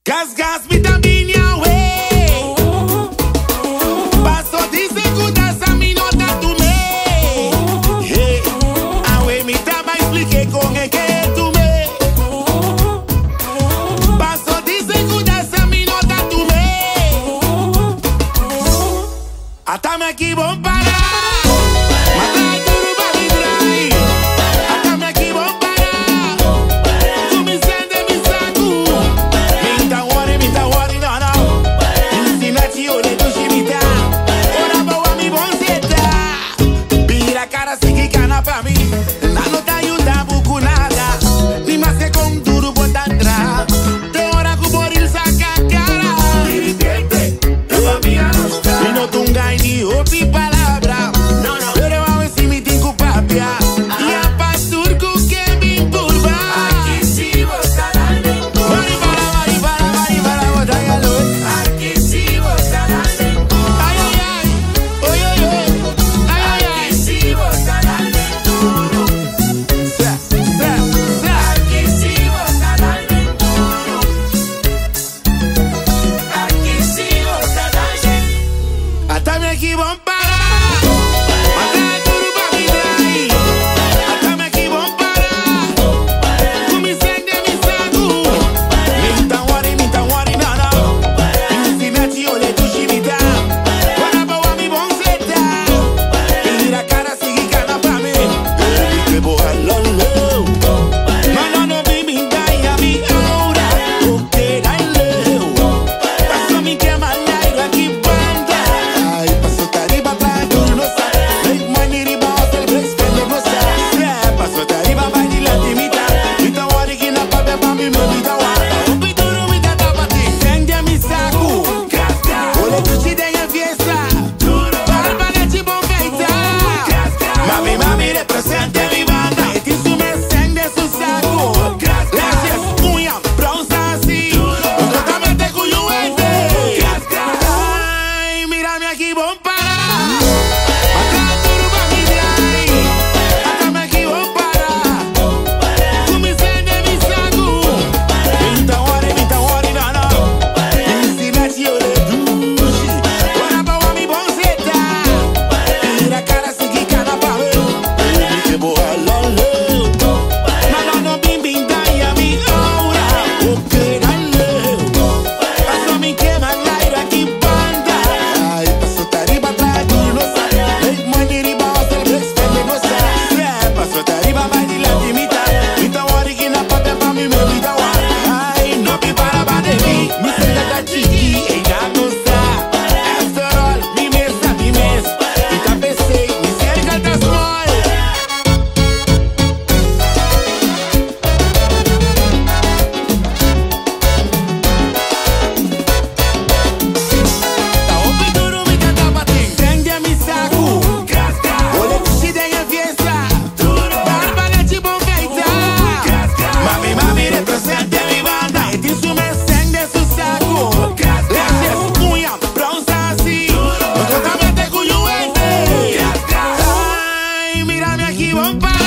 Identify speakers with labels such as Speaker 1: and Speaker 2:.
Speaker 1: Gas, gas, vitamina, wey. Paso dice que a mi nota tu me. Hey, awe mi taba explique con el que tu me. Paso dice que a mi nota tu me. Hasta me equivoco para. Pra mim, la nota ayuda buku nada. Ni más que con duro bota atrás. Te ora ku boril saca cara. Dirigente, tua minha nota. Mi no tunga ni opi palabra. No, no. Pero a ver si mi tinco papia. Y a pasur ku que me impulva. Aquí si vos estarás dentro. Mari para, bota ya lo. Aquí si vos estarás dentro. Ay, ay, ay. Oy, oy, oy. Ay, ay, ay. Aquí si vos estarás dentro. Hasta me equivoco para. Matar duro pa' mi drive. Hasta me equivoco para. Con mi sangre, mi sagu. Mi tan worry, no, no. Si me achio le tu chivita. Para pa' wa mi bonseta. Y la cara sigue cana pa' mí. Que boja lo. Mano no vi mi dai a mi aura. Porque dai leo. Paso mi quema al aire aquí. Mírame aquí, bomba.